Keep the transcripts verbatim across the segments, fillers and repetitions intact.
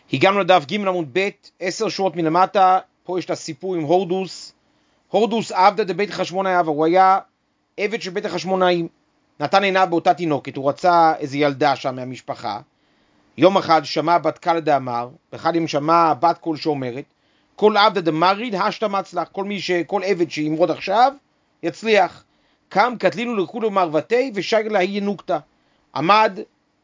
הגענו לדף ג' עמוד ב', עשר שורות מלמטה, פה יש את הסיפור עם הורדוס. הורדוס עבדה דבית החשמונאי, הוא היה עבד של בית החשמונאים, נתן עיניו באותה תינוקת, הוא רצה איזו ילדה שם מהמשפחה. יום אחד שמע בת קלה דאמר, ואחד יום שמע בת קול שאומרת, כל עבדה דמריד השתה מצלח, כל מי ש... כל עבד שימרוד עכשיו, יצליח. קם קטלינו לכולו מרותי ושגר לה היא ינוקתה. עמד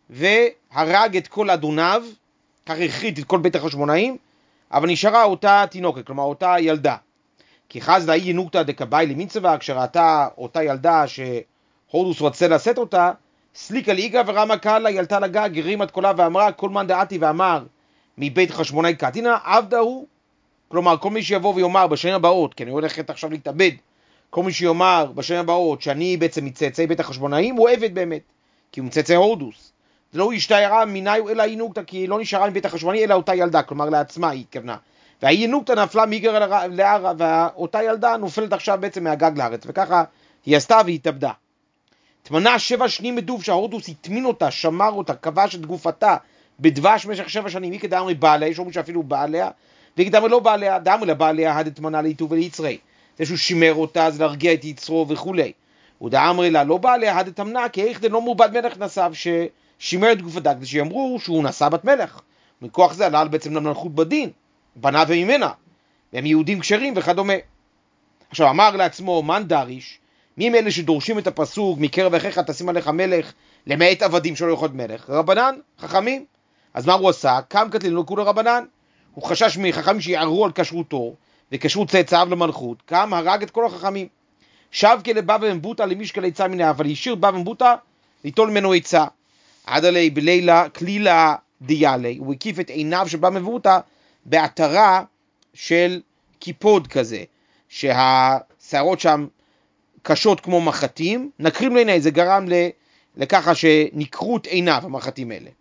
והרג את כל אדוניו, כך הכרית את כל בית החשמונאים, אבל נשארה אותה תינוקת, כלומר אותה ילדה. כי חז לה היא ינוקתה דקבאי למצווה, כשראתה אותה ילדה שהורדוס רוצה לשאת אותה, סליקה ליגה ורמה קלה, ילתה לגג, הרימה את קולה ואמרה, כל מן דעתי ואמר מבית חשמונאי קטינה, עבדה הוא. כלומר, כל מי שיבוא ויאמר בשנים הבאות, כי אני הולכת עכשיו להתאבד, כל מי שיאמר בשנים הבאות שאני בעצם מצאצאי בית החשמונאים, הוא עבד באמת, כי הוא מצאצאי הורדוס. זה לא השתיירה מיניו אלא ינוקתה, כי היא לא נשארה מבית החשמונאי אלא אותה ילדה, כלומר לעצמה היא התכוונה. והינוקתה נפלה מיגר לערה, ואותה ילדה נופלת עכשיו בעצם מהגג לארץ, וככה היא עשתה והתאבדה. תמנה שבע שנים מדוב שההורדוס התמין אותה, שמר אותה, כבש את גופתה בדבש במשך שבע שנים. היא כדאמרי בעליה, יש אומרים שאפילו בעליה, והיא כדאמרי לא בעליה, דאמרי לבעליה, הד תמנה ליטוב וליצרי. זה שהוא שימר אותה, זה להרגיע את יצרו וכולי. ודאמרי לה, לא בעליה, הד תמנה, כי איך זה לא מובד מלך נשאב ששימר את גופתה, כדי שיאמרו שהוא נשא בת מלך. מכוח זה עלה בעצם למלכות בדין, בנה וממנה, והם יהודים כשרים וכדומה. עכשיו אמר לעצמו, מן דריש, מי הם אלה שדורשים את הפסוק, מקרב אחיך תשים עליך מלך, למעט עבדים שלא יכול מלך? רבנן, חכמים. אז מה הוא עשה? קם קטלינו כולו רבנן. הוא חשש מחכמים שיערו על כשרותו, וכשרות צאצאיו למלכות, קם הרג את כל החכמים. שב כלבא ומבוטה למשקל עצה מנה, אבל ישיר בא ומבוטה ליטול ממנו עצה. עד עלי בלילה כלילה דיאלי, הוא הקיף את עיניו של בא מבוטה בעטרה של קיפוד כזה, שהשערות שם קשות כמו מחטים, נקרים לעיני, זה גרם לככה שנקרו את עיניו המחטים האלה.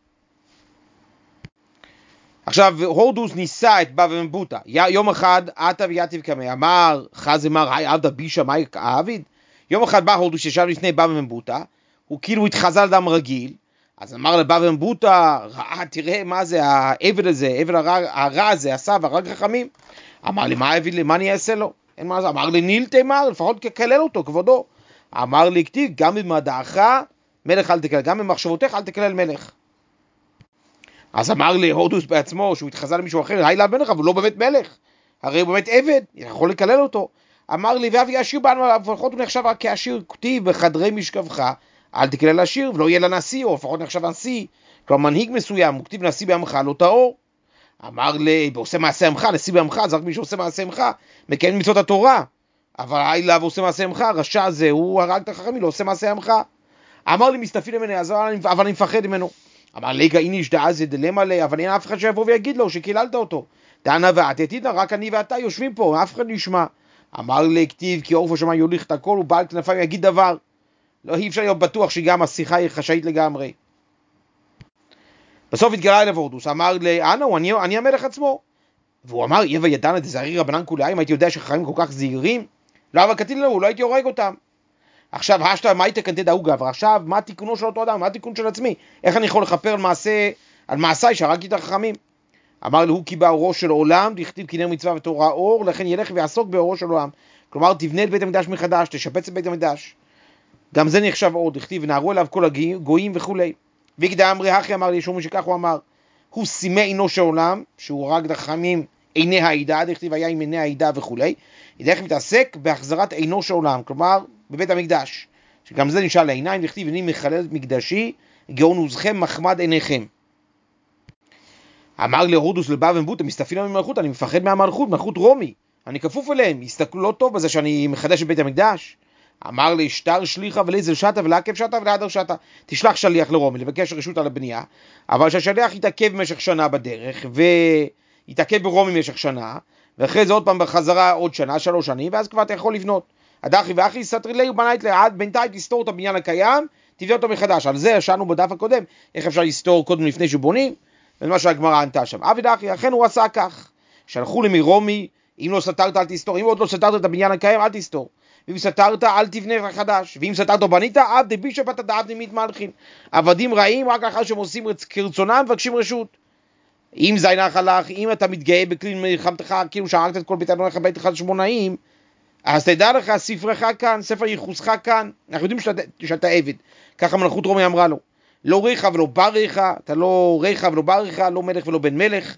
עכשיו הורדוס ניסה את בא ומבוטה, יום אחד עתה ויתיב קמא, אמר חז אמר היי עבדה בישה מאי עביד. יום אחד בא הורדוס שישב לפני בא ומבוטה, הוא כאילו התחזה לאדם רגיל, אז אמר לבא ומבוטה, ראה תראה מה זה העבד הזה, העבד הרע, הרע הזה עשה והרג חכמים. אמר לי מה העבד לי, מה אני אעשה לו? אין מה זה, אמר לי ניל תמר, לפחות כלל אותו כבודו. אמר לי כתיב גם במדעך מלך אל תקלל, גם במחשבותיך אל תקלל מלך. אז אמר לי הורדוס בעצמו שהוא התחזה למישהו אחר, היי למלך, אבל הוא לא באמת מלך, הרי הוא באמת עבד, יכול לקלל אותו. אמר לי ואבי עשיר בנו, לפחות הוא נחשב רק כעשיר, כתיב בחדרי משכבך אל תקלל עשיר, ולא יהיה לנשיא, או לפחות נחשב נשיא, כלומר מנהיג מסוים, הוא כתיב נשיא בעמך לא טהור. אמר לי ועושה מעשה עמך, נשיא בעמך, זה רק מי שעושה מעשה עמך מקיים מצוות התורה, אבל היי לה ועושה מעשה עמך, רשע הזה הוא הרג את החכמים, לא עושה מעשה עמך. אמר לי מסתפיל ממני, אבל אני מפחד ממנו. אמר ליגה איני ישדעה זה דלמה לי, אבל אין אף אחד שיבוא ויגיד לו שקיללת אותו. דענה ואת יתידה, רק אני ואתה יושבים פה, אף אחד נשמע. אמר לי כתיב כי עורף השמיים יוליך את הכל, ובעל כנפיים יגיד דבר. לא, אי אפשר להיות בטוח שגם השיחה היא חשאית לגמרי. בסוף התגלה אליו הורדוס, אמר לי, אנה הוא, אני, אני המלך עצמו. והוא אמר, יבא ידענה דזערי רבנן כולי, אם הייתי יודע שחכמים כל כך זהירים, לא אבל קטין לנו, לא הייתי הורג אותם. עכשיו, השתה, מה הייתה קנטה דאוגה, ועכשיו, מה התיקונו של אותו אדם, מה התיקון של עצמי? איך אני יכול לכפר על מעשה, על מעשי שהרגתי את החכמים? אמר לי, הוא כי בא אורו של עולם, דכתיב כי נר מצווה ותורה אור, לכן ילך ויעסוק באורו של עולם. כלומר, תבנה את בית המקדש מחדש, תשפץ את בית המקדש. גם זה נחשב אור, דכתיב, ונערו אליו כל הגויים וכולי. וכדי אמרי אחי אמר לי, שומרי שכך הוא אמר, הוא סימא עינו של עולם, שהוא הרג את החכמים עיני העידה, דכתיב היה עם עיני העידה וכולי. ילך מתעסק בהחזרת עינו של עולם, כלומר, בבית המקדש, שגם זה נשאל לעיניים, דכתיב אני מחלל את מקדשי, גאון עוזכם מחמד עיניכם. אמר להורדוס לבא ומבוטה, מסתפילים ממלכות, אני מפחד מהמלכות, מלכות רומי, אני כפוף אליהם, יסתכלו לא טוב בזה שאני מחדש את בית המקדש. אמר לי, שטר שליחה ולזל שטה ולעכב שטה ולעדר שטה, תשלח שליח לרומי, לבקש רשות על הבנייה, אבל שהשליח יתעכב במשך שנה בדרך, ויתעכב ברומי במשך שנה, ואחרי זה עוד פעם בחזרה עוד שנה, שלוש שנים, ואז כבר אתה יכול לבנות. הדחי ואחי סתרי לי ובנה את לעד, בינתיים תסתור את הבניין הקיים, תביא אותו מחדש. על זה ישנו בדף הקודם, איך אפשר לסתור קודם לפני שבונים, ומה שהגמרא ענתה שם. אבי דחי, אכן הוא עשה כך, שלחו לי מרומי, אם לא סתרת אל תסתור, אם עוד לא סתרת את הבניין הקיים אל תסתור, ואם סתרת אל תבנה חדש, ואם סתרת בנית, עבדי בישפת דעבדי מת מלכין. עבדים רעים רק לאחר שהם עושים כרצונם מבקשים רשות. אם זה נחלך, אם אתה מתגאה בכלי מלחמתך, כאילו שהרגת את כל בית אדוניך בית חשמונאים, אז תדע לך, ספרך כאן, ספר ייחוסך כאן, אנחנו יודעים שאתה, שאתה עבד. ככה מלכות רומי אמרה לו. לא ריחה ולא בר ריחה, אתה לא ריחה ולא בר ריחה, לא מלך ולא בן מלך.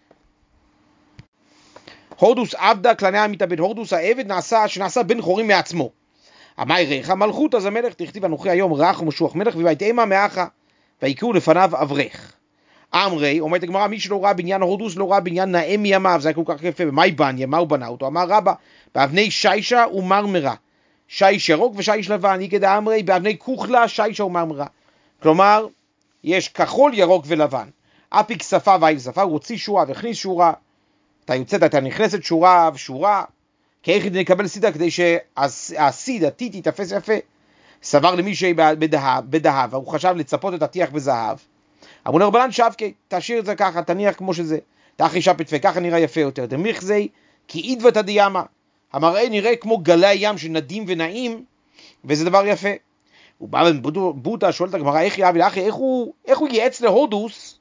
הורדוס עבדה, כלניה מתאבד. הורדוס העבד נעשה, שנעשה בן חורים מעצמו. אמי ריחה מלכות, אז המלך תכתיב אנוכי היום רך ומשוח מלך, ובהתאמה מאחה, ויקראו לפניו אברך. אמרי, אומרת הגמרא, מי שלא ראה בניין הורדוס, לא ראה בניין נאה מימיו, זה היה כל כך יפה, ומאי בניה, מה הוא בנה אותו? אמר רבא, באבני שישה ומרמרה, שיש ירוק ושיש לבן, יקד אמרי, באבני כוחלה, שישה ומרמרה. כלומר, יש כחול, ירוק ולבן. אפי כספה ואיב שפה, הוא הוציא שורה והכניס שורה, אתה יוצאת, אתה נכנסת שורה ושורה, כי איך נקבל סידה כדי שהסיד, הטיט, יתפס יפה. סבר למי שבדהב, הוא חשב לצפות את הטיח בזהב. אמרו לרבנן שבקי, תשאיר את זה ככה, תניח כמו שזה, תחי שפת וככה נראה יפה יותר. דמיך זה, כי עידוות הדיימה, המראה נראה כמו גלי ים שנדים ונעים, וזה דבר יפה. הוא בא בבוטה, שואל את הגמרא, איך יאבי לאחי, איך הוא, איך הוא ייעץ להורדוס,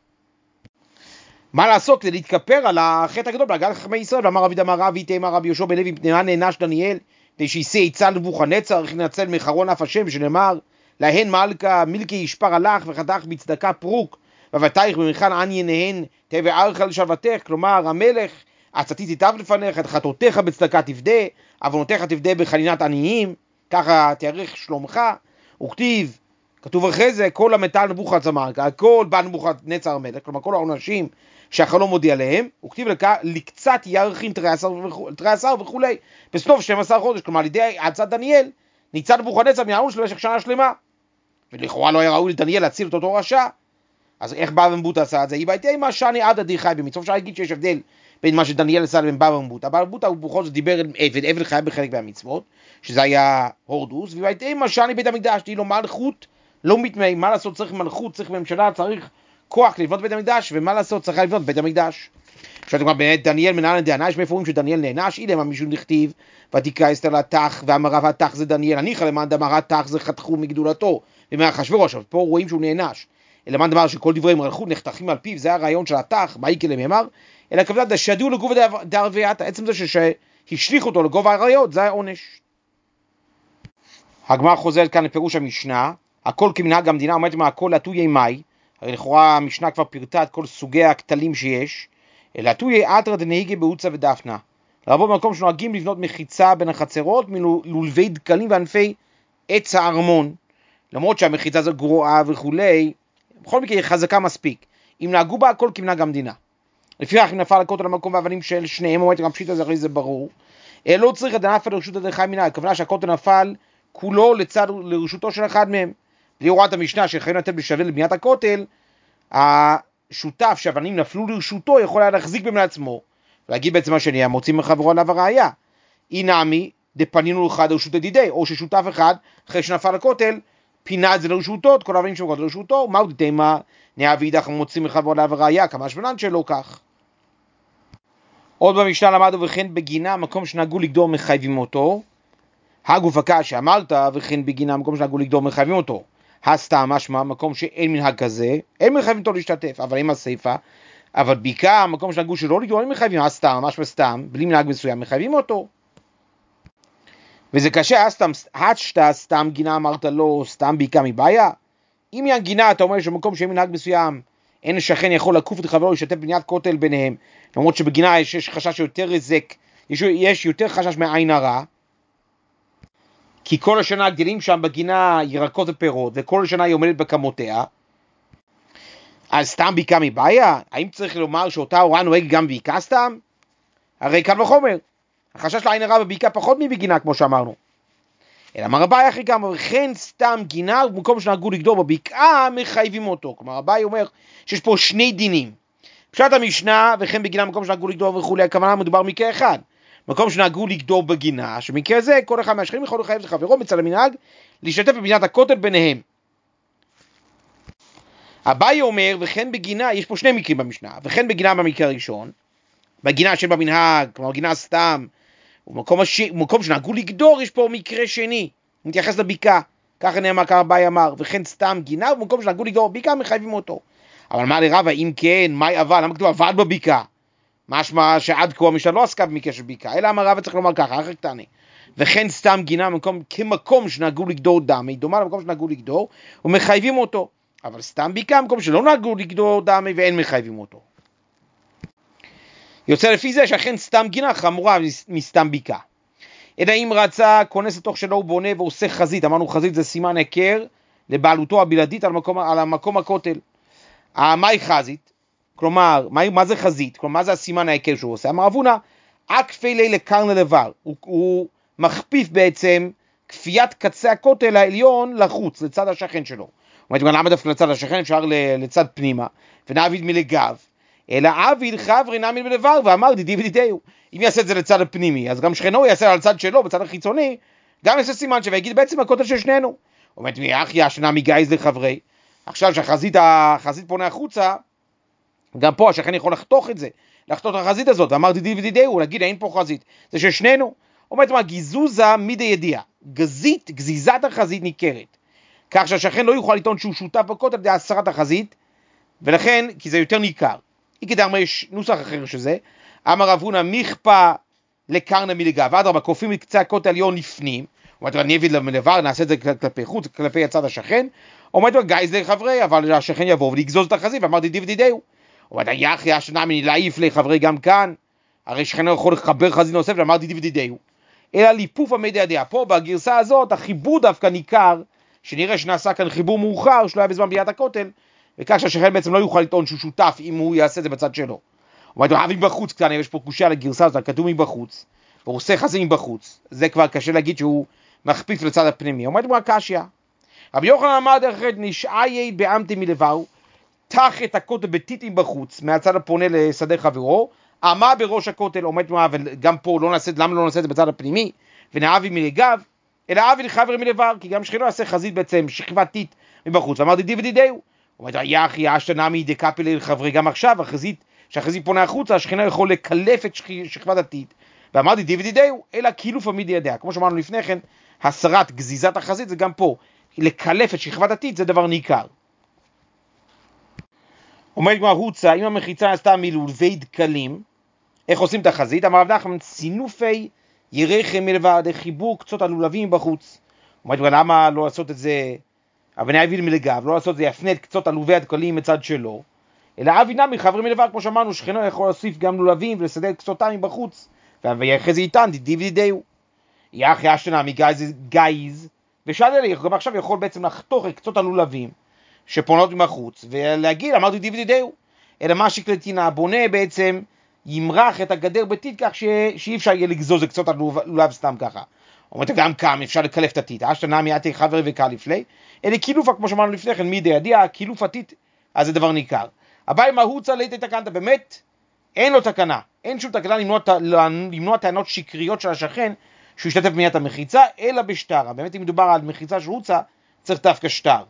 מה לעשות כדי להתכפר על החטא הגדול בהגעת חכמי ישראל? ואמר רבי דמר רבי תאמר רבי יהושע בן לוי, פנימה נענש דניאל, כדי שישא עצה לנבוכדנצר, איך ינצל מחרון אף השם, שנאמר, להן מלכה מילקי ישפר הלך וחתך בצדקה פרוק, ובתייך במכאן עניין נהן תבע ערך לשלוותך. כלומר, המלך, עצתי תיטב לפניך, את חטאותיך בצדקה תפדה, עוונותיך תפדה בחנינת עניים, ככה תאריך שלומך. וכתיב, כתוב אחרי זה, כל המטל נבוכדנצר, הכל בא נבוכדנצר המלך, כלומר כל העונשים שהחלום מודיע להם, וכתיב לכך, לקצת ירחים תרי עשר וכולי, בסוף שנים עשר חודש, כלומר על ידי עצת דניאל, ניצל נבוכדנצר מהעונש במשך שנה שלמה, ולכאורה לא היה ראוי לדניאל להציל את אותו רשע. אז איך בא ומבוטה עשה את זה? היא בהייתי מה שאני עד עדי חי במצווה, אפשר להגיד שיש הבדל בין מה שדניאל עשה לבין בא ומבוטה. בא ומבוטה הוא בכל זאת דיבר עם עבד, עבד חי בחלק מהמצוות, שזה היה הורדוס, ובהייתי מה שאני בית המקדש, תהיה לו מלכות, לא מתמי, מה לעשות צריך מלכות, צריך ממשלה, צריך כוח לבנות בית המקדש, ומה לעשות צריך לבנות בית המקדש. שאתם כבר באמת דניאל מנהל דענה, יש מאיפה רואים שדניאל נענש, אילם המישהו נכתיב, ותקרא אסתר לתח, ואמרה התח זה דניאל, הניחא למען דמר התח זה חתכו מגדולתו, ומאחשוורוש. פה רואים שהוא נענש. אלא מה דבר שכל דברי מלכות נחתכים על פיו, זה הרעיון של התח, מה יקרה למאמר, אלא כבדת שידעו לגובה דערוויית, עצם זה שהשליך אותו לגובה העריות, זה העונש. הגמרא חוזרת כאן לפירוש המשנה, הכל כמנהג המדינה, אומרת מה הכל עטויי מאי, הרי לכאורה המשנה כבר פירטה את כל סוגי הכתלים שיש, אלא עטויי אתרא דנהיגי בעוצה ודפנה, לרבות במקום שנוהגים לבנות מחיצה בין החצרות, מלולבי דקלים וענפי עץ הארמון, למרות שהמחיצה זו גרועה וכולי, בכל מקרה היא חזקה מספיק, אם נהגו בה הכל כמנהג המדינה. לפיכך אם נפל הכותל למקום והאבנים של שניהם, אומרת גם פשיטה זה הרי זה ברור, אלא לא צריך דנפל לרשות הדרכי מנהג, הכוונה שהכותל נפל כולו לצד לרשותו של אחד מהם. בלי הוראת המשנה שחייבים לתת בשווה לבניית הכותל, השותף שהאבנים נפלו לרשותו יכול היה להחזיק במנה עצמו, ולהגיד בעצם מה שנהיה, מוצאים מחברו עליו הראייה. אי נעמי, דפנינו אחד לרשות ידידי, או ששותף אחד, אחרי שנפל הכותל, פינה את זה לרשותו, את כל האבנים שמקות לרשותו, מהו דתימה, נעבי אידך מוצאים מחברו עליו הראייה, כמה שבנן שלא כך. עוד במשנה למדו וכן בגינה, מקום שנהגו לגדור מחייבים אותו, הגוף הקש שאמרת, וכן בגינה, מקום שנהגו לגדור מחייבים אותו. הסתם, משמע, מקום שאין מנהג כזה, אין מחייבים אותו להשתתף, אבל עם הסיפה, אבל בעיקר, מקום שנהגו שלא לגדור, אין מחייבים, הסתם, משמע סתם, בלי מנהג מסוים, מחייבים אותו. וזה קשה, הסתם, השתה סתם גינה, אמרת לו, סתם בעיקר מבעיה. אם היא הגינה, אתה אומר שבמקום שאין מנהג מסוים, אין שכן יכול לקוף את חברו, להשתתף בניית כותל ביניהם, למרות שבגינה יש, יש חשש יותר רזק, יש, יש יותר חשש מעין הרע, כי כל השנה גדלים שם בגינה ירקות ופירות, וכל השנה היא עומדת בקמותיה, אז סתם ביקה מבעיה? האם צריך לומר שאותה הוראה נוהג גם ביקה סתם? הרי קל וחומר, החשש לעין הרע בביקה פחות מבגינה, כמו שאמרנו. אלא מה רבי אחי גם, וכן סתם גינה, במקום שנהגו לגדור בבקעה, מחייבים אותו. כלומר, רבי אומר שיש פה שני דינים. פשט המשנה, וכן בגינה, במקום שנהגו לגדור וכולי, הכוונה מדובר מקרה אחד. מקום שנהגו לגדור בגינה, שמקרה זה, כל אחד מהשכנים יכול לחייב לחברו מצד המנהג, להשתתף בבניית הכותל ביניהם. אביי אומר, וכן בגינה, יש פה שני מקרים במשנה, וכן בגינה במקרה הראשון, בגינה של במנהג, כלומר גינה סתם, ומקום הש... מקום שנהגו לגדור, יש פה מקרה שני, מתייחס לביקה, ככה נאמר, ככה אביי אמר, וכן סתם גינה, ובמקום שנהגו לגדור בביקה, מחייבים אותו. אבל מה לרבה, אם כן, מהי אבל? למה כתוב עבד בבקעה? משמע שעד כה המשנה לא עסקה במקרה של בקעה, אלא אמר רבה צריך לומר ככה, אחר קטני. וכן סתם גינה במקום, כמקום שנהגו לגדור דמי, דומה למקום שנהגו לגדור, ומחייבים אותו. אבל סתם בקעה, מקום שלא נהגו לגדור דמי ואין מחייבים אותו. יוצא לפי זה שאכן סתם גינה חמורה מסתם בקעה. אלא אם רצה, כונס לתוך שלו הוא בונה ועושה חזית, אמרנו חזית זה סימן היכר לבעלותו הבלעדית על המקום, על המקום הכותל. מהי חזית? כלומר, מה, מה זה חזית? כלומר, מה זה הסימן היכר שהוא עושה? אמר אבונה, אקפי לי לקרנה לבר, הוא, הוא מכפיף בעצם כפיית קצה הכותל העליון לחוץ, לצד השכן שלו. הוא אומר, למה דווקא לצד השכן? אפשר לצד פנימה, ונעביד מלגב, אלא עביד חברי נעמיד מלבר, ואמר דידי ודידיהו. אם יעשה את זה לצד הפנימי, אז גם שכנו יעשה על הצד שלו, בצד החיצוני, גם יעשה סימן שוויגיד בעצם הכותל של שנינו. הוא אומר, מי אחי השנה מגייז לחברי, עכשיו שהחזית החזית פונה החוצה, גם פה השכן יכול לחתוך את זה, לחתוך את החזית הזאת, ואמר דידי ודידיהו, להגיד אין פה חזית, זה של שנינו. אומרת מה, גיזוזה מידי ידיעה, גזית, גזיזת החזית ניכרת, כך שהשכן לא יוכל לטעון שהוא שותף בכותל על הסרת החזית, ולכן, כי זה יותר ניכר. כדאמר יש נוסח אחר שזה, אמר אבונה מכפה לקרנה מלגב, אדרבה, קופים לקצה הכותל העליון לפנים, אומרת אני אביא למלבר, נעשה את זה כלפי חוץ, כלפי הצד השכן, אומרת לו גייז לחברי, אבל השכן יבוא ולגזוז את החזית, ואמר דידי ודידיהו. אומרת היחי השנה מני להעיף לחברי גם כאן, הרי שכן יכול לחבר חזית נוסף, ואמר דידי ודידיהו. אלא ליפוף עמדי הדעה, פה בגרסה הזאת החיבור דווקא ניכר, שנראה שנעשה כאן חיבור מאוחר, שלא היה בזמן בניית הכותל, וכך שהשכן בעצם לא יוכל לטעון שהוא שותף אם הוא יעשה את זה בצד שלו. הוא אומר, אבי בחוץ קטן, יש פה קושיה על הגרסה הזאת, כתוב מבחוץ, והוא עושה חזית מבחוץ, זה כבר קשה להגיד שהוא מכפיף לצד הפנימי. הוא אומר, הוא הקשיה. רבי יוחנן אמר דרך אחרת, נשאי באמתי מלבאו, תח את הכותל בטיטים בחוץ, מהצד הפונה לשדה חברו, עמה בראש הכותל, עומד מה, וגם פה לא נעשה, למה לא נעשה את זה בצד הפנימי, ונאבי מלגב, אלא אבי לחבר מלבר, כי גם שכנו יעשה חזית בעצם, שכבת טיט מבחוץ, ואמר דידי ודידיהו. הוא אומר, יא אחי, אשתנה מידי קפילי לחברי, גם עכשיו, החזית, שהחזית פונה החוצה, השכנה יכול לקלף את שכבת הטיט, ואמר דידי ודידיהו, אלא קילוף עמידי ידיה, כמו שאמרנו לפני כן, הסרת גזיזת החזית, זה גם פה, לקלף את שכבת הטיט, זה דבר ניכר. עומד כמו החוצה, אם המחיצה עשתה מלולבי דקלים, איך עושים את החזית? אמר רב נחמן, סינופי ירחם מלבד, חיבור קצות הלולבים בחוץ. עומד כמו, למה לא לעשות את זה, אבני אביל מלגב, לא לעשות את זה, יפנה את קצות הלובי הדקלים מצד שלו, אלא אבי נמי חברי מלבד, כמו שאמרנו, שכנו יכול להוסיף גם לולבים ולסדר קצותיים בחוץ, ואחרי זה איתן, דידי ודידיהו. יחי אשתנה מגייז גייז, ושאל אלי, גם עכשיו יכול בעצם לחתוך את קצות הלולבים, שפונות מחוץ, ולהגיד, אמרתי דידי ודידיהו, אלא מה שקלטינה, הבונה בעצם ימרח את הגדר בטיט כך ש... שאי אפשר יהיה לגזוז את קצות הלולב סתם ככה. אומרת, גם כאן אפשר לקלף את הטיט, אשתנה מיעתי חברי וקלף לי, אלה קילופה, כמו שאמרנו לפני כן, מידי ידיעה, קילוף הטיט, אז זה דבר ניכר. הבא עם ההוצה לידי תקנת, באמת, אין לו תקנה, אין שום תקנה למנוע, למנוע טענות שקריות של השכן, שהוא ישתתף בבניית המחיצה, אלא בשטר. באמת, אם מדובר על מחיצה של הוצה, צריך דווקא שטר.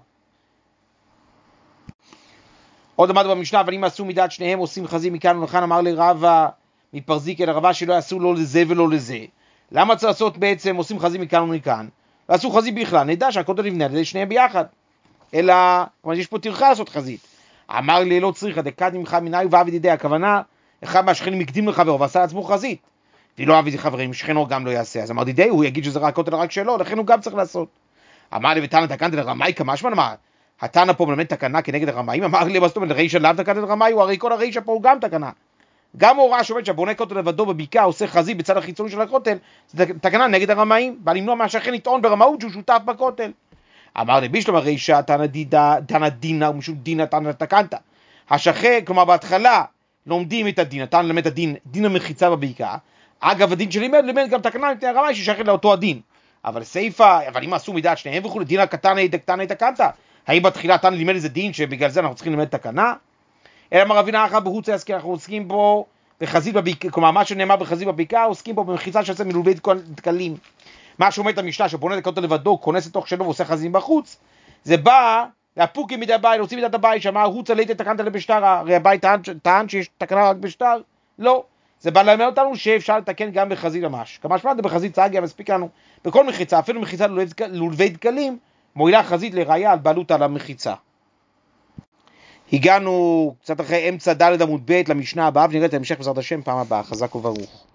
עוד אמרנו במשנה, אבל אם עשו מדעת שניהם עושים חזית מכאן ולכאן, אמר לי רבא מפרזיק אל הרבה שלא יעשו לא לזה ולא לזה. למה צריך לעשות בעצם, עושים חזית מכאן ומכאן? ועשו חזית בכלל, נדע שהכותל נבנה על ידי שניהם ביחד. אלא, כלומר, יש פה טרחה לעשות חזית. אמר לי לא צריך, דקת ממך מנהי ואבי דידי, הכוונה, אחד מהשכנים מקדים לחברו ועשה לעצמו חזית. ולא אבי חברים, שכנו גם לא יעשה. אז אמר דידי, הוא יגיד שזה רק הכותל רק שלו, לכן הוא גם צריך לעשות. אמר לי ותנא תקנת לרמאי, כמה שמן אמר? התנא פה מלמד תקנה כנגד הרמאים, אמר לי, מה זאת אומרת, לרישא לאו תקנת לרמאי, הוא הרי כל הרישא פה הוא גם תקנה. גם הוראה שאומרת שהבונה כותל לבדו בבקעה עושה חזית בצד החיצוני של הכותל, זה תקנה נגד הרמאים, בא למנוע מהשכן לטעון ברמאות שהוא שותף בכותל. אמר לי, בישלום הרישא, תנא דינה ומשום דינה תנא תקנת. השכן, כלומר בהתחלה לומדים את הדין, תנא למד את הדין, דין המחיצה בבקעה. אגב, הדין שלימד, לימד גם תקנה מפני הרמאי ששייכת לאותו הדין. אבל סייפה, אבל אם עשו מדעת שניהם וכו', דין הקטנה דקטנה תקנת. האם בתחילה תנא לימד איזה דין שבגלל זה אנחנו צריכים ללמד תקנה? אלא אמר רבינה אחת בהוצה, כי אנחנו עוסקים בו בחזית בבקעה, כלומר מה שנאמר בחזית בבקעה, עוסקים בו במחיצה שעושה מלולבי דקלים. מה שאומרת המשנה, שבונה את הכותל לבדו, כונס לתוך שלו ועושה חזית בחוץ, זה בא להפוקים מידי הבית, להוציא מידת הבית, שאמר הוצה לידי תקנת לבשטר, הרי הבית טען, טען שיש תקנה רק בשטר? לא. זה בא ללמד אותנו שאפשר לתקן גם בחזית ממש. כמה שמעת בחזית צגיה מספיק לנו, בכל מחיצה, אפילו מחיצה לולבי דקלים, מועילה חזית לראיה על בעלות על המחיצה. הגענו קצת אחרי אמצע ד' עמוד ב' למשנה הבאה, ונראה את ההמשך בעזרת השם פעם הבאה. חזק וברוך.